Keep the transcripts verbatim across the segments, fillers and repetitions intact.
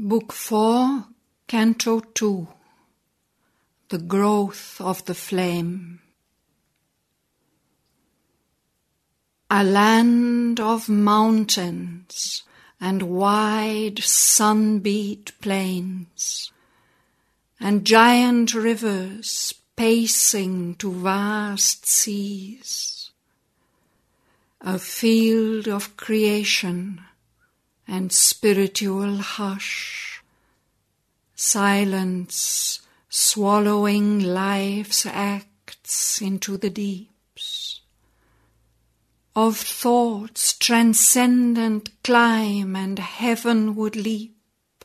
Book four, Canto two. The Growth of the Flame. A land of mountains and wide sun-beat plains, and giant rivers pacing to vast seas. A field of creation and spiritual hush, silence swallowing life's acts into the deeps. Of thoughts transcendent climb and heavenward leap,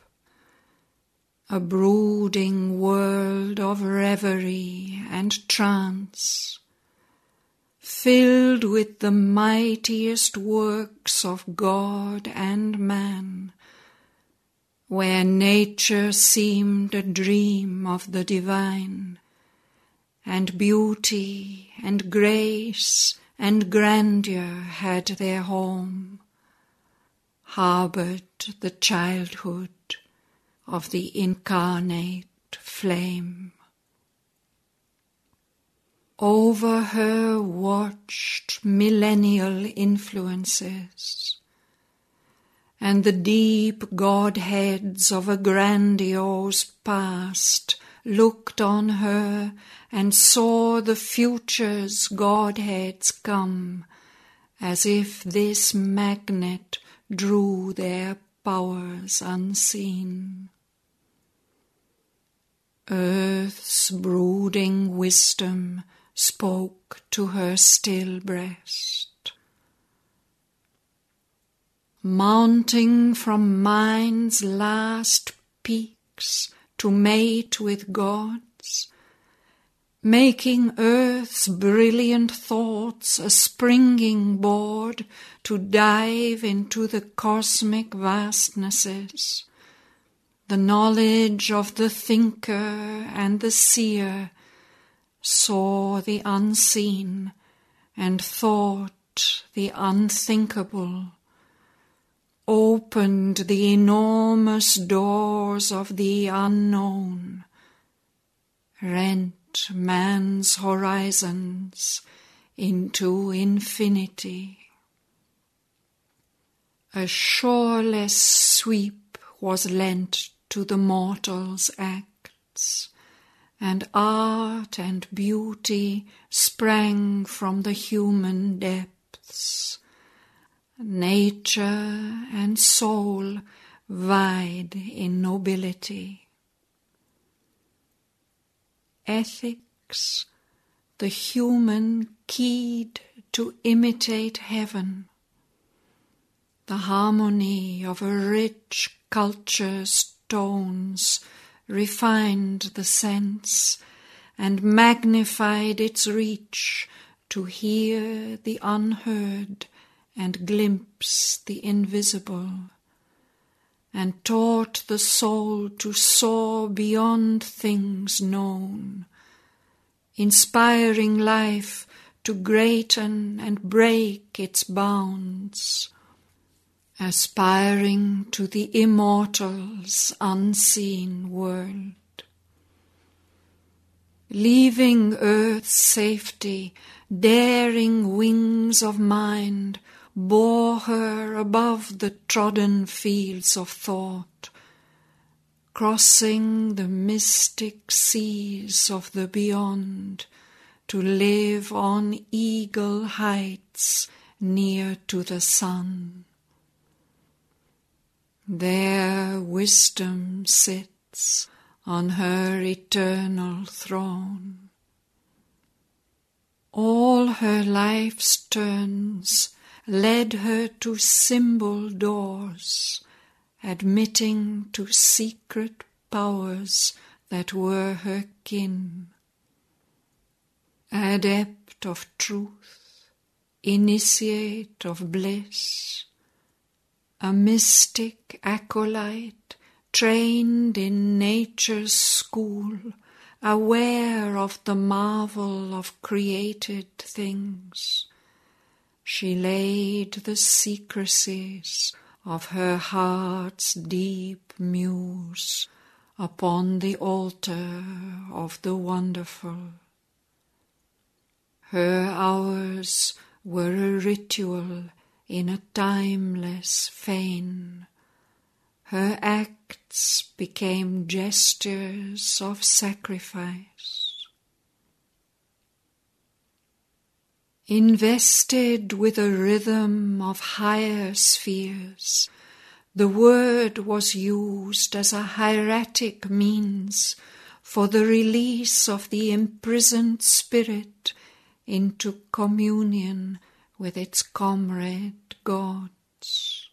a brooding world of reverie and trance, filled with the mightiest works of God and man, where nature seemed a dream of the divine, and beauty and grace and grandeur had their home, harbored the childhood of the incarnate flame. Over her watched millennial influences, and the deep Godheads of a grandiose past looked on her and saw the future's Godheads come, as if this magnet drew their powers unseen. Earth's brooding wisdom spoke to her still breast. Mounting from mind's last peaks to mate with gods, making earth's brilliant thoughts a springing board to dive into the cosmic vastnesses, the knowledge of the thinker and the seer saw the unseen and thought the unthinkable, opened the enormous doors of the unknown, rent man's horizons into infinity. A shoreless sweep was lent to the mortal's acts, and art and beauty sprang from the human depths. Nature and soul vied in nobility. Ethics, the human keyed to imitate heaven. The harmony of a rich culture's tones refined the sense and magnified its reach to hear the unheard and glimpse the invisible, and taught the soul to soar beyond things known, inspiring life to greaten and break its bounds, aspiring to the immortal's unseen world. Leaving earth's safety, daring wings of mind bore her above the trodden fields of thought, crossing the mystic seas of the beyond to live on eagle heights near to the sun. There wisdom sits on her eternal throne. All her life's turns led her to symbol doors, admitting to secret powers that were her kin. Adept of truth, initiate of bliss, a mystic acolyte trained in nature's school, aware of the marvel of created things. She laid the secrecies of her heart's deep muse upon the altar of the wonderful. Her hours were a ritual in a timeless fane. Her acts became gestures of sacrifice. Invested with a rhythm of higher spheres, the word was used as a hieratic means for the release of the imprisoned spirit into communion with its comrade gods.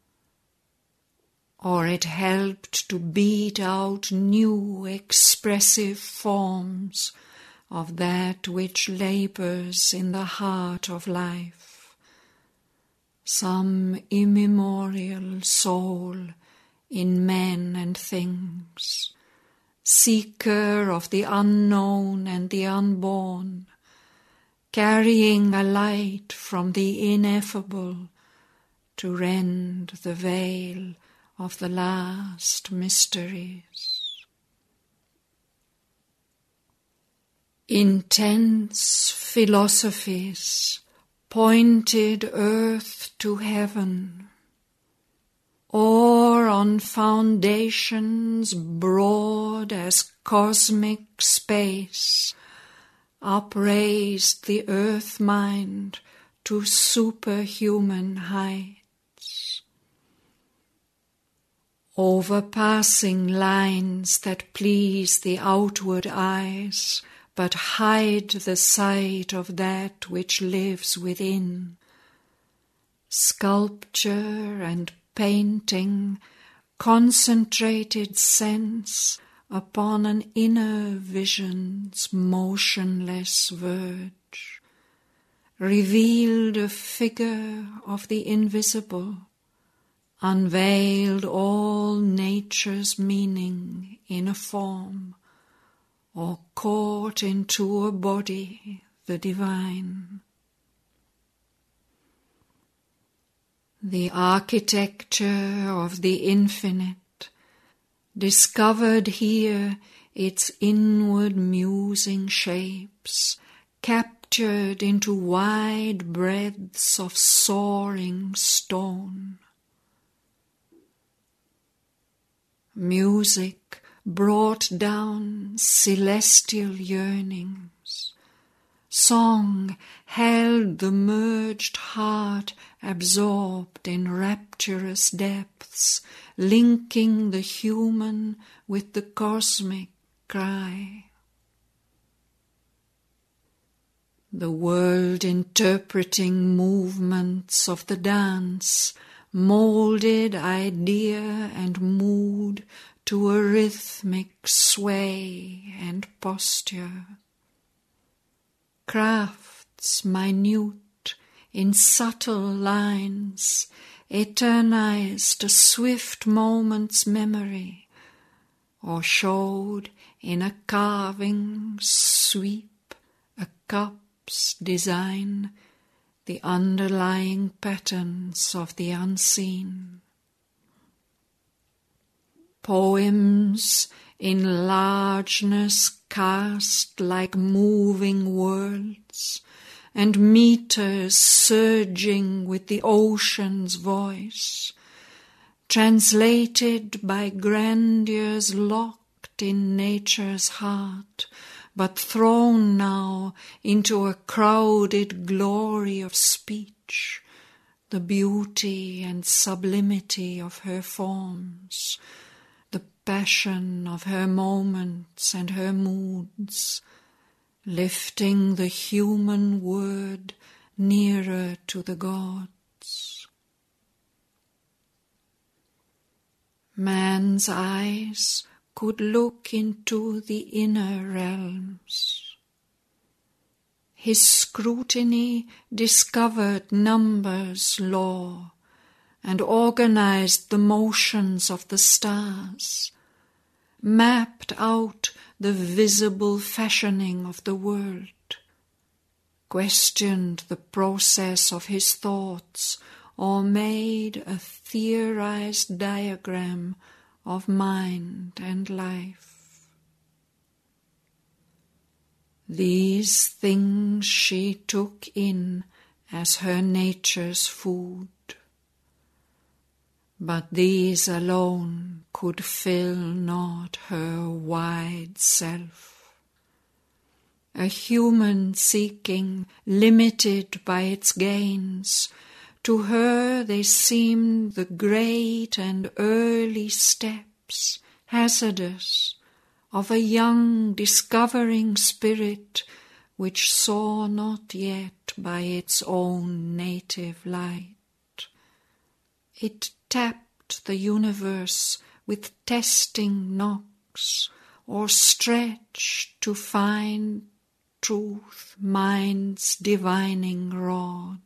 Or it helped to beat out new expressive forms of that which labours in the heart of life, some immemorial soul in men and things, seeker of the unknown and the unborn, carrying a light from the ineffable to rend the veil of the last mysteries. Intense philosophies pointed earth to heaven, or on foundations broad as cosmic space, upraised the earth mind to superhuman heights. Overpassing lines that please the outward eyes, but hide the sight of that which lives within. Sculpture and painting concentrated sense upon an inner vision's motionless verge, revealed a figure of the invisible, unveiled all nature's meaning in a form, or caught into a body the divine. The architecture of the infinite discovered here its inward musing shapes, captured into wide breadths of soaring stone. Music brought down celestial yearnings. Song held the merged heart absorbed in rapturous depths, linking the human with the cosmic cry. The world-interpreting movements of the dance molded idea and mood to a rhythmic sway and posture. Crafts minute in subtle lines eternized a swift moment's memory, or showed in a carving sweep, a cup's design, the underlying patterns of the unseen. Poems in largeness cast like moving worlds, and meters surging with the ocean's voice, translated by grandeurs locked in nature's heart, but thrown now into a crowded glory of speech, the beauty and sublimity of her forms, the passion of her moments and her moods, lifting the human word nearer to the gods. Man's eyes could look into the inner realms. His scrutiny discovered numbers' law and organized the motions of the stars, mapped out the visible fashioning of the world, questioned the process of his thoughts or made a theorized diagram of mind and life. These things she took in as her nature's food, but these alone could fill not her wide self. A human seeking, limited by its gains, to her they seemed the great and early steps, hazardous, of a young discovering spirit which saw not yet by its own native light. It tapped the universe with testing knocks, or stretched to find truth mind's divining rod.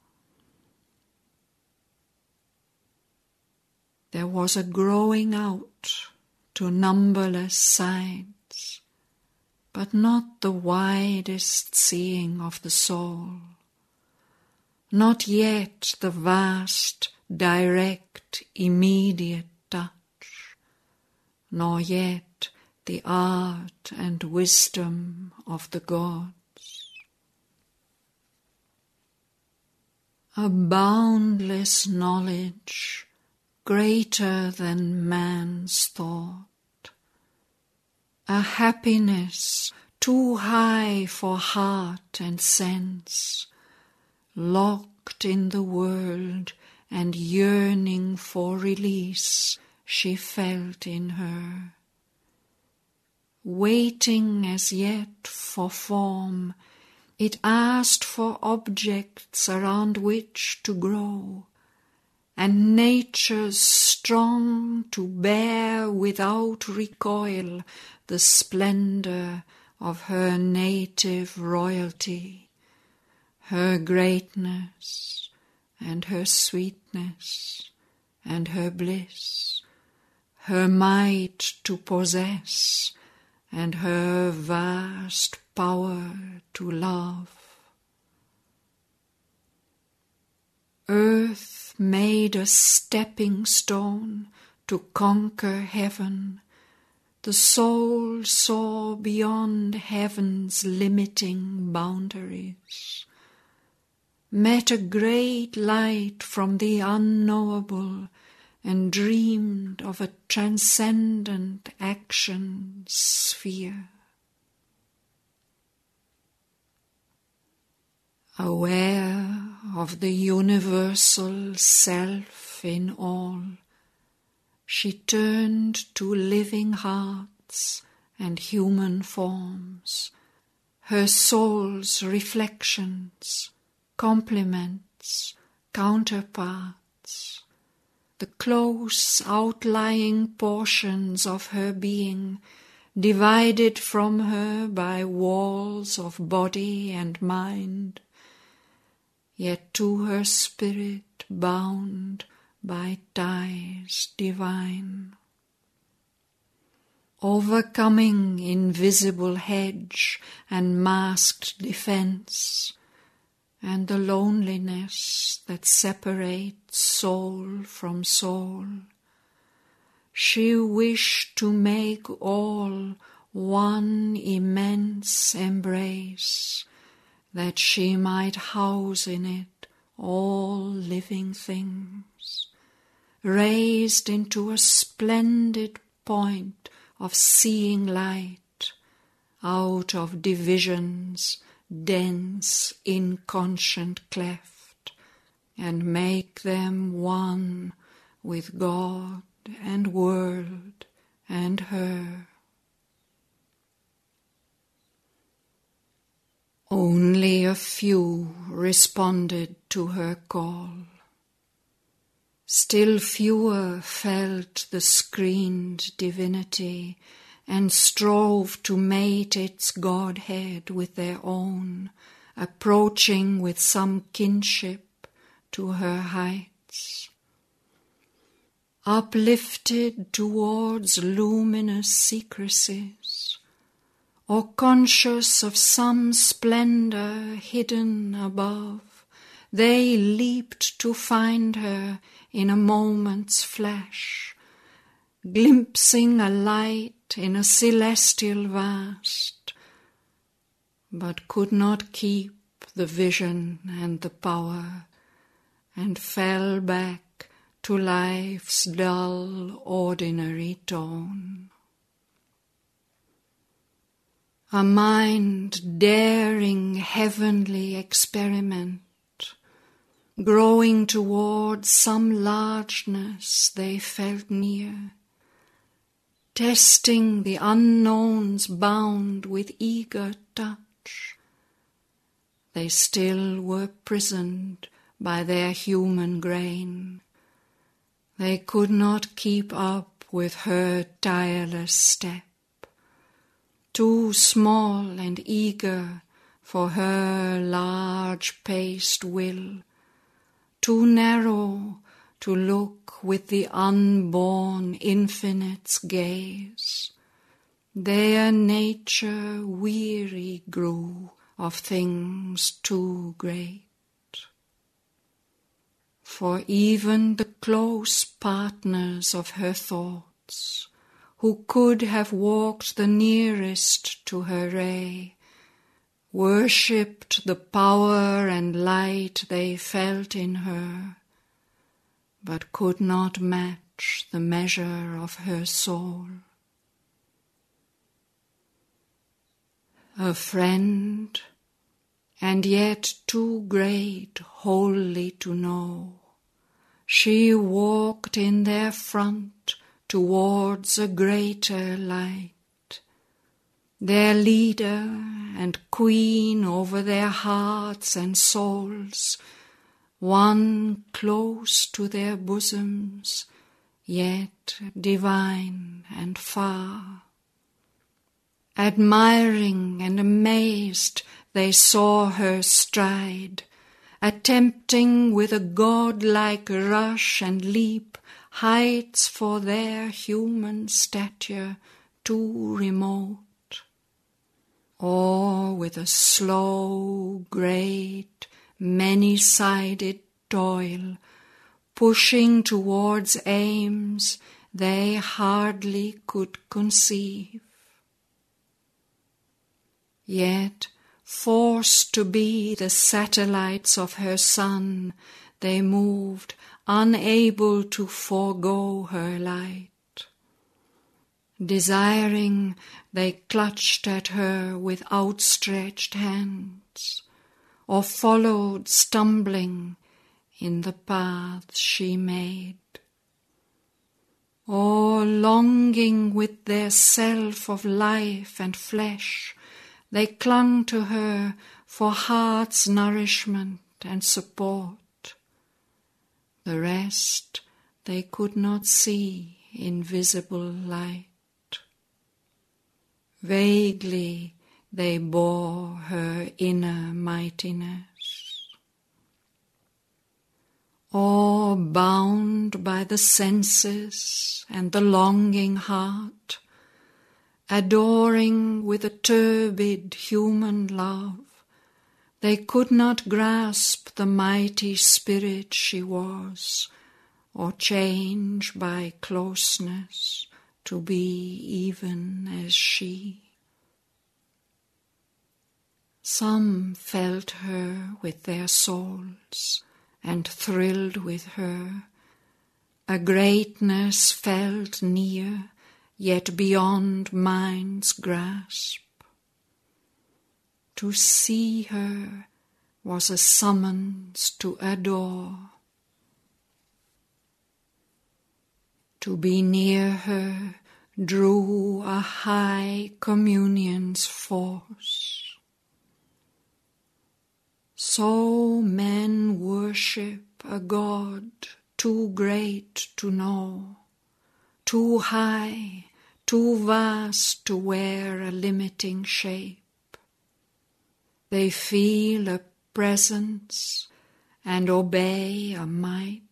There was a growing out to numberless sides, but not the widest seeing of the soul, not yet the vast, direct, immediate touch, nor yet the art and wisdom of the gods. A boundless knowledge, greater than man's thought, a happiness too high for heart and sense, locked in the world and yearning for release, she felt in her. Waiting as yet for form, it asked for objects around which to grow, and nature's strong to bear without recoil the splendor of her native royalty, her greatness and her sweetness and her bliss, her might to possess and her vast power to love. Earth made a stepping stone to conquer heaven. The soul saw beyond heaven's limiting boundaries, met a great light from the unknowable, and dreamed of a transcendent action sphere. Aware of the universal self in all, she turned to living hearts and human forms, her soul's reflections, complements, counterparts, the close outlying portions of her being, divided from her by walls of body and mind, yet to her spirit bound by ties divine. Overcoming invisible hedge and masked defense, and the loneliness that separates soul from soul, she wished to make all one immense embrace, that she might house in it all living things, raised into a splendid point of seeing light, out of division's dense, inconscient cleft, and make them one with God and world and her. Only a few responded to her call. Still fewer felt the screened divinity and strove to mate its Godhead with their own, approaching with some kinship to her heights. Uplifted towards luminous secrecies, or conscious of some splendor hidden above, they leaped to find her in a moment's flash, glimpsing a light in a celestial vast, but could not keep the vision and the power, and fell back to life's dull, ordinary tone. A mind daring heavenly experiment, growing towards some largeness they felt near, testing the unknown's bound with eager touch, they still were prisoned by their human grain. They could not keep up with her tireless step, too small and eager for her large-paced will, too narrow to look with the unborn infinite's gaze. Their nature weary grew of things too great. For even the close partners of her thoughts, who could have walked the nearest to her ray, worshipped the power and light they felt in her, but could not match the measure of her soul. A friend, and yet too great wholly to know, she walked in their front towards a greater light, their leader and queen over their hearts and souls, one close to their bosoms, yet divine and far. Admiring and amazed they saw her stride, attempting with a god-like rush and leap heights for their human stature too remote, or with a slow, great, many-sided toil, pushing towards aims they hardly could conceive. Yet, forced to be the satellites of her sun, they moved, unable to forego her light. Desiring, they clutched at her with outstretched hands, or followed stumbling in the paths she made. Or longing with their self of life and flesh, they clung to her for heart's nourishment and support. The rest they could not see in visible light. Vaguely they bore her inner mightiness. Or bound by the senses and the longing heart, adoring with a turbid human love, they could not grasp the mighty spirit she was, or change by closeness to be even as she. Some felt her with their souls, and thrilled with her, a greatness felt near, yet beyond mind's grasp. To see her was a summons to adore. To be near her drew a high communion's force. So men worship a God too great to know, too high, too vast to wear a limiting shape. They feel a presence and obey a might,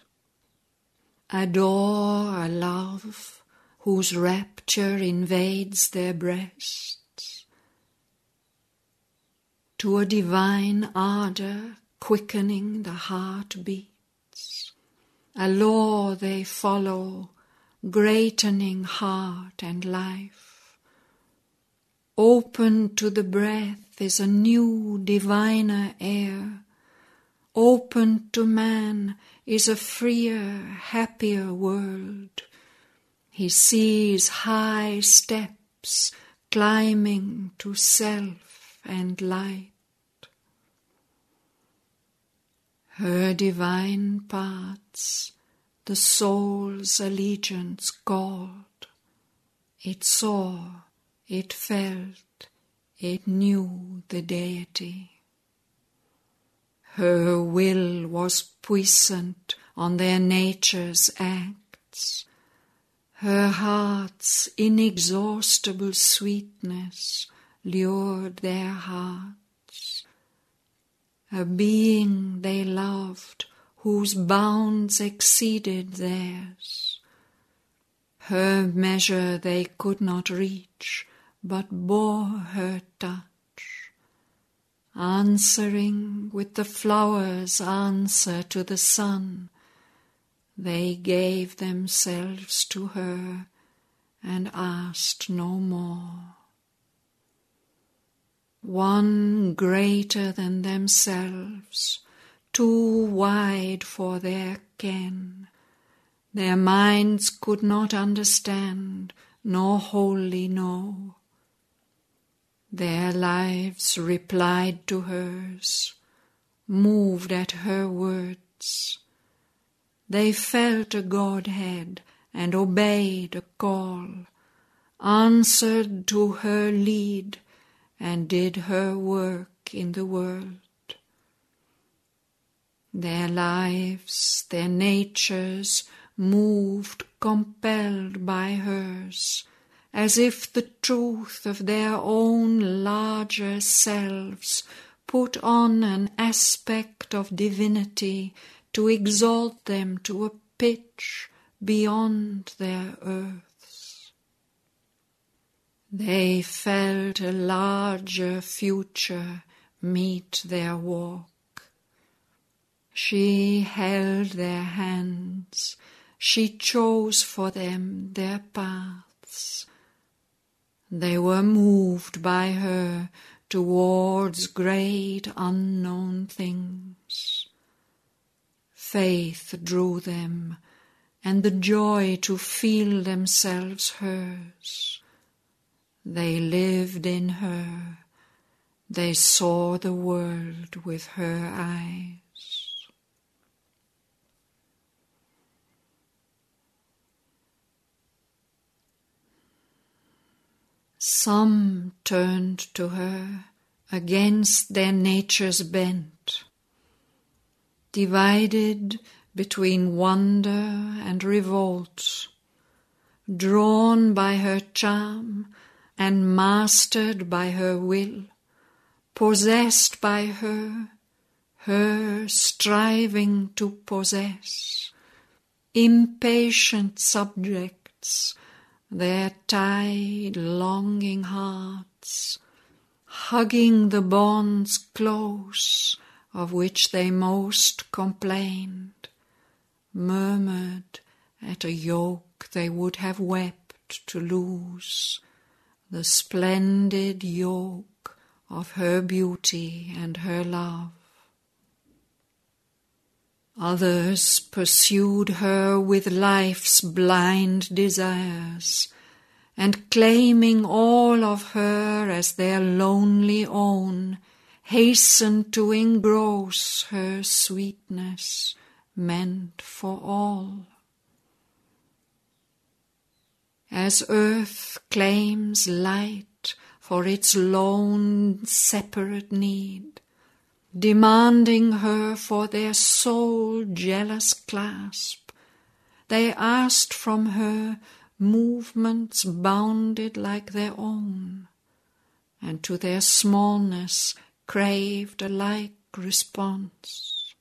adore a love whose rapture invades their breasts. To a divine ardor quickening the heart beats. A law they follow, greatening heart and life. Open to the breath is a new, diviner air. Open to man is a freer, happier world. He sees high steps climbing to self and light. Her divine paths the soul's allegiance called. It saw, it felt, it knew the deity. Her will was puissant on their nature's acts. Her heart's inexhaustible sweetness lured their hearts. A being they loved whose bounds exceeded theirs. Her measure they could not reach, but bore her touch. Answering with the flowers' answer to the sun, they gave themselves to her and asked no more. One greater than themselves, too wide for their ken, their minds could not understand, nor wholly know. Their lives replied to hers, moved at her words. They felt a Godhead and obeyed a call, answered to her lead, and did her work in the world. Their lives, their natures, moved, compelled by hers, as if the truth of their own larger selves put on an aspect of divinity to exalt them to a pitch beyond their earths. They felt a larger future meet their walk. She held their hands, she chose for them their paths. They were moved by her towards great unknown things. Faith drew them, and the joy to feel themselves hers. They lived in her, they saw the world with her eyes. Some turned to her against their nature's bent, divided between wonder and revolt, drawn by her charm and mastered by her will, possessed by her, her striving to possess, impatient subjects, their tied, longing hearts, hugging the bonds close of which they most complained, murmured at a yoke they would have wept to lose, the splendid yoke of her beauty and her love. Others pursued her with life's blind desires, and claiming all of her as their lonely own, hastened to engross her sweetness meant for all. As earth claims light for its lone separate need, demanding her for their sole jealous clasp, they asked from her movements bounded like their own, and to their smallness craved a like response.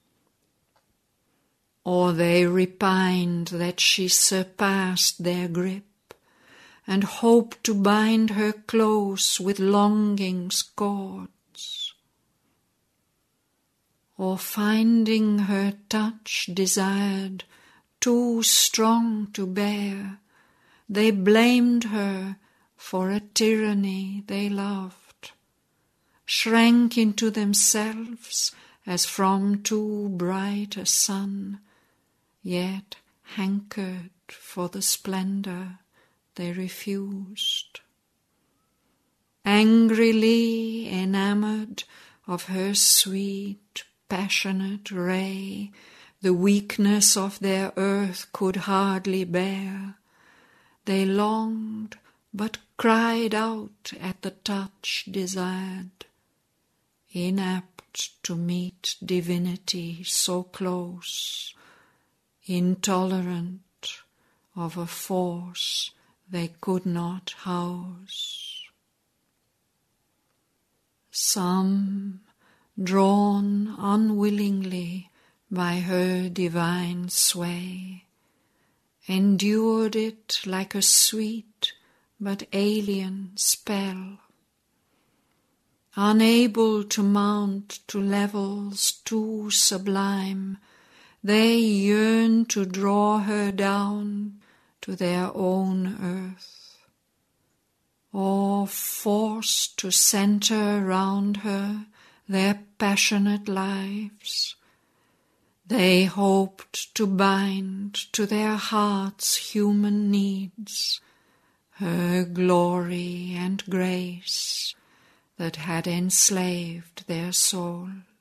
Or they repined that she surpassed their grip, and hoped to bind her close with longing's cords. or finding her touch desired too strong to bear, they blamed her for a tyranny they loved, shrank into themselves as from too bright a sun, yet hankered for the splendour they refused. Angrily enamoured of her sweet, passionate ray, the weakness of their earth could hardly bear. They longed, but cried out at the touch desired, inapt to meet divinity so close, intolerant of a force they could not house. Some, drawn unwillingly by her divine sway, endured it like a sweet but alien spell. Unable to mount to levels too sublime, they yearned to draw her down to their own earth, or forced to centre round her their passionate lives. They hoped to bind to their hearts' human needs her glory and grace that had enslaved their souls.